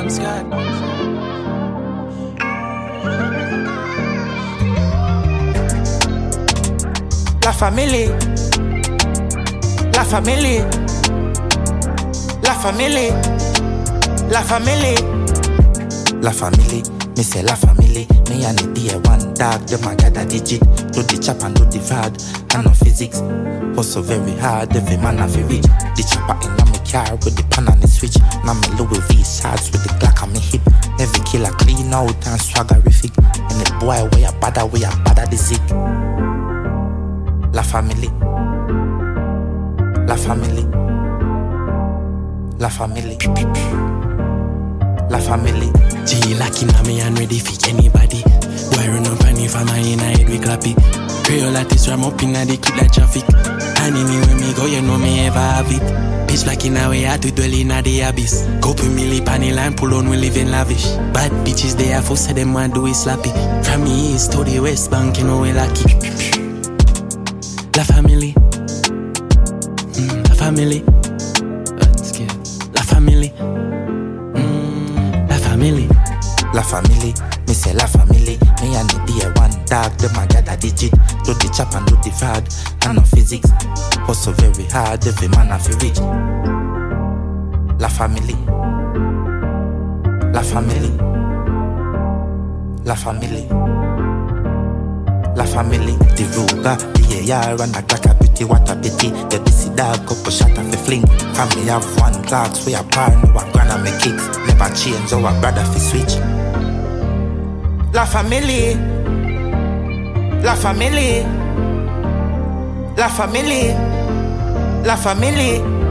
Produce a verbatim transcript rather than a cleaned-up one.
La famille, la famille, la famille, la famille, la famille. Me say la family, me and the dear one dog. The my gather digit, do the chop and do the fad. I know physics, hustle very hard. Every man have to reach. The chopper in my car with the pan on the switch. Now me Louis V shots with the Glock on me hip. Every killer clean out and swaggerific. And the boy way a bada, way a bada the zig. La family, la family, la family, la family. G lucky na me and ready for anybody. Boy run up and if I'm in a head we clappy. Creole artist ram up in a the keep like traffic. And anywhere me go you know me ever have it. Bitch like in a way I to dwell in a the abyss. Copy milli panel and pull on we live in lavish. Bad bitches they have force them want do it slappy. From me east to the west bank you know we lucky. La family, mm, la family, la family, mm, la family, la family. Me say la family. Me and the dear one dog. The my gather digit, do the chop and do the fad. I know physics, hustle very hard. Every man have to reach. La family, la family, la family. La family, the ruga, the A R and a crack a pretty, what a pity. The busy dog, couple shot of the fling. Family have one clocks, we a par, no one gonna make kicks. Never change, our brother fi switch. La family, la family, la family, la family.